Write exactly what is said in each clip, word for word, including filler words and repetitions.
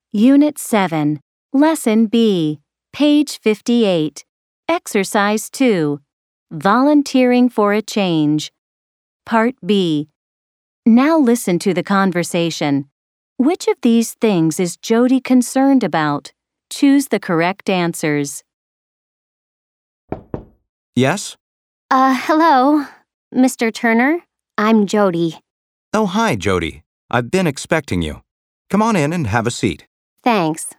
Unit seven, Lesson B, page fifty-eight, Exercise two, Volunteering for a Change. Part B. Now listen to the conversation. Which of these things is Jody concerned about? Choose the correct answers. Yes? Uh, hello, Mister Turner. I'm Jody. Oh, hi, Jody. I've been expecting you. Come on in and have a seat. Thanks.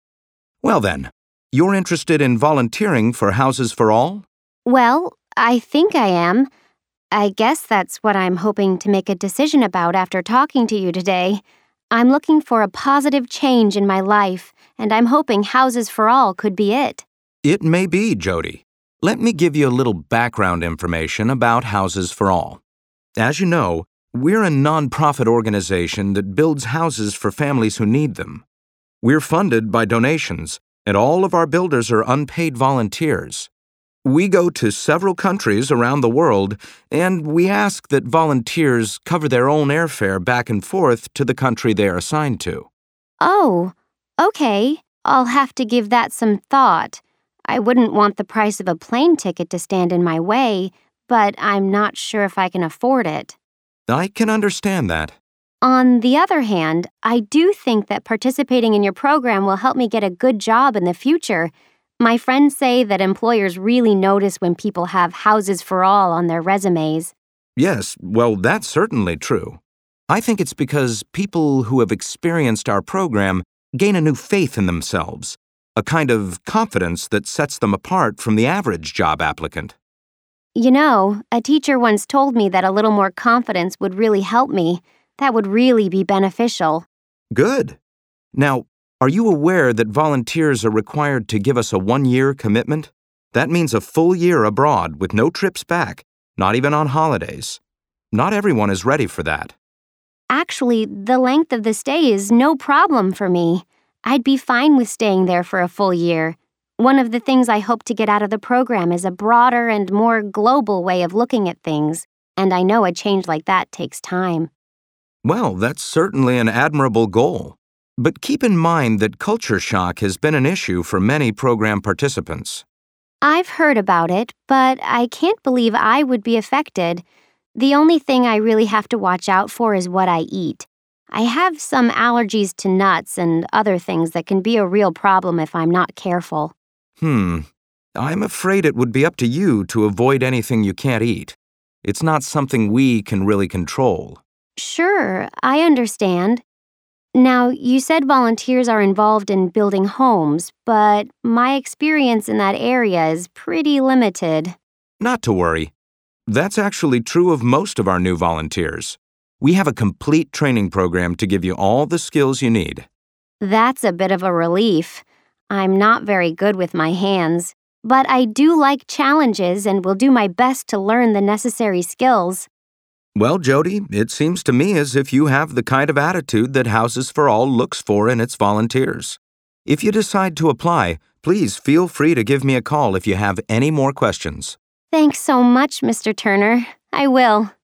Well then, you're interested in volunteering for Houses for All? Well, I think I am. I guess that's what I'm hoping to make a decision about after talking to you today. I'm looking for a positive change in my life, and I'm hoping Houses for All could be it. It may be, Jody. Let me give you a little background information about Houses for All. As you know, we're a nonprofit organization that builds houses for families who need them. We're funded by donations, and all of our builders are unpaid volunteers. We go to several countries around the world, and we ask that volunteers cover their own airfare back and forth to the country they are assigned to. Oh, okay. I'll have to give that some thought. I wouldn't want the price of a plane ticket to stand in my way, but I'm not sure if I can afford it. I can understand that. On the other hand, I do think that participating in your program will help me get a good job in the future. My friends say that employers really notice when people have Houses for All on their resumes. Yes, well, that's certainly true. I think it's because people who have experienced our program gain a new faith in themselves, a kind of confidence that sets them apart from the average job applicant. You know, a teacher once told me that a little more confidence would really help me. That would really be beneficial. Good. Now, are you aware that volunteers are required to give us a one-year commitment? That means a full year abroad with no trips back, not even on holidays. Not everyone is ready for that. Actually, the length of the stay is no problem for me. I'd be fine with staying there for a full year. One of the things I hope to get out of the program is a broader and more global way of looking at things, and I know a change like that takes time. Well, that's certainly an admirable goal. But keep in mind that culture shock has been an issue for many program participants. I've heard about it, but I can't believe I would be affected. The only thing I really have to watch out for is what I eat. I have some allergies to nuts and other things that can be a real problem if I'm not careful. Hmm. I'm afraid it would be up to you to avoid anything you can't eat. It's not something we can really control. Sure, I understand. Now, you said volunteers are involved in building homes, but my experience in that area is pretty limited. Not to worry. That's actually true of most of our new volunteers. We have a complete training program to give you all the skills you need. That's a bit of a relief. I'm not very good with my hands, but I do like challenges and will do my best to learn the necessary skills. Well, Jody, it seems to me as if you have the kind of attitude that Houses for All looks for in its volunteers. If you decide to apply, please feel free to give me a call if you have any more questions. Thanks so much, Mister Turner. I will.